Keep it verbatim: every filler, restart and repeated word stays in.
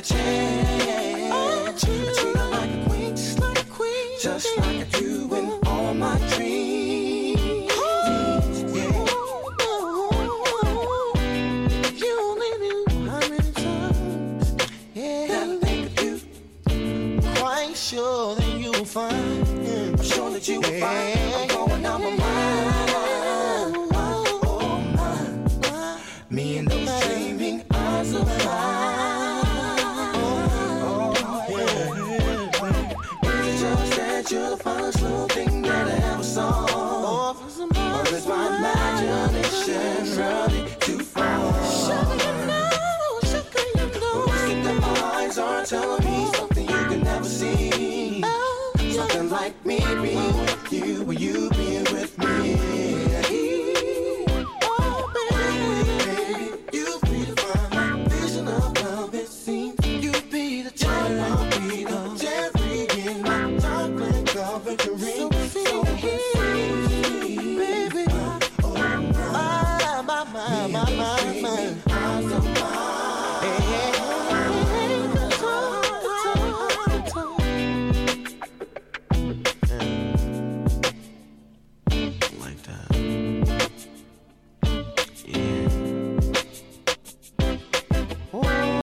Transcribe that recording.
the chance. I treat her like a queen, just like a queen, just like I do in all my dreams. Yeah. You only knew how many times yeah. that I think of you. Quite sure that you will find. I'm sure that you will find. I'm going out my mind. Oh, my. Me and those dreaming eyes of mine. Oh, yeah. Is it just that you're the first little thing that I ever saw? Or is my imagination running too far? Sugar, you know, sugar, you know. What's it that my eyes are telling me something you can never see? Something like me being with you, or you being with me.